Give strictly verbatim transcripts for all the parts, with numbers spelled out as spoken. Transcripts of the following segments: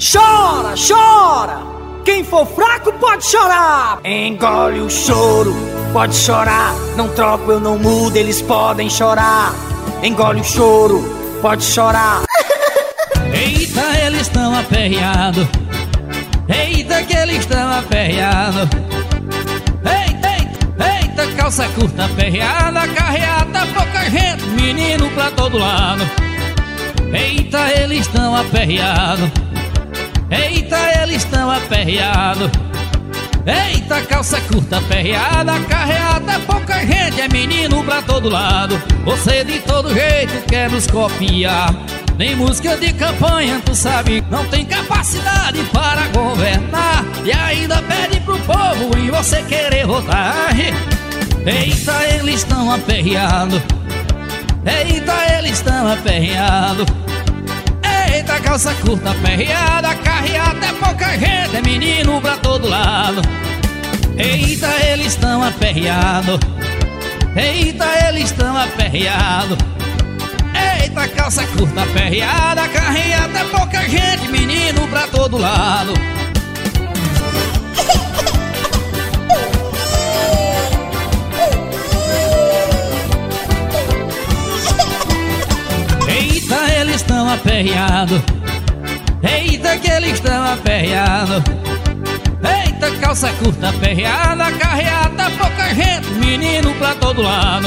Chora, chora! Quem for fraco pode chorar. Engole o choro, pode chorar. Não troco, eu não mudo, eles podem chorar. Engole o choro, pode chorar. Eita, eles estão aperreados. Eita, que eles estão aperreados. Eita, eita, eita, calça curta aperreada, carreata, pouca gente, menino pra todo lado. Eita, eles estão aperreados. Eita, eles estão aperreados. Eita, calça curta aperreada, carreata, pouca gente, é menino pra todo lado. Você de todo jeito quer nos copiar. Nem música de campanha, tu sabe, não tem capacidade para governar. E ainda pede pro povo em você querer votar. Eita, eles estão aperreados. Eita, eles estão aperreados. Eita, calça curta aperreada, carreata, é pouca gente, é menino pra todo lado. Eita, eles estão aperreados. Eita, eles estão aperreados. Eita, calça curta aperreada, carreata, é pouca gente, menino pra todo lado. Eita, eles estão aperreados. Eita, que eles estão aperreados. Eita, calça curta aperreada, carreata, pouca gente, menino pra todo lado.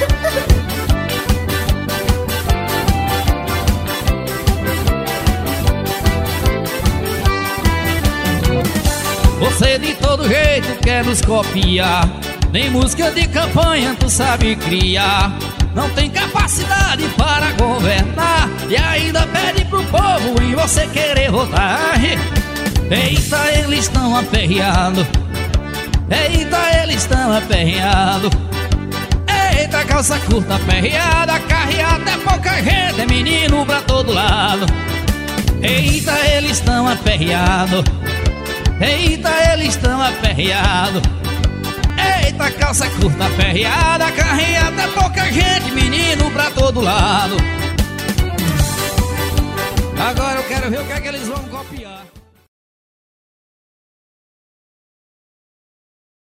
Você de todo jeito quer nos copiar. Nem música de campanha tu sabe criar. Não tem capacidade para governar. E ainda pede pro povo em você querer votar. Eita, eles estão aperreados. Eita, eles estão aperreados. Eita, calça curta aperreada, carreata, é pouca gente, é menino pra todo lado. Eita, eles estão aperreados. Eita, eles estão aperreados. Eita, calça curta aperreada, carreata, é pouca gente, menino pra todo lado. Agora eu quero ver o que é que eles vão copiar.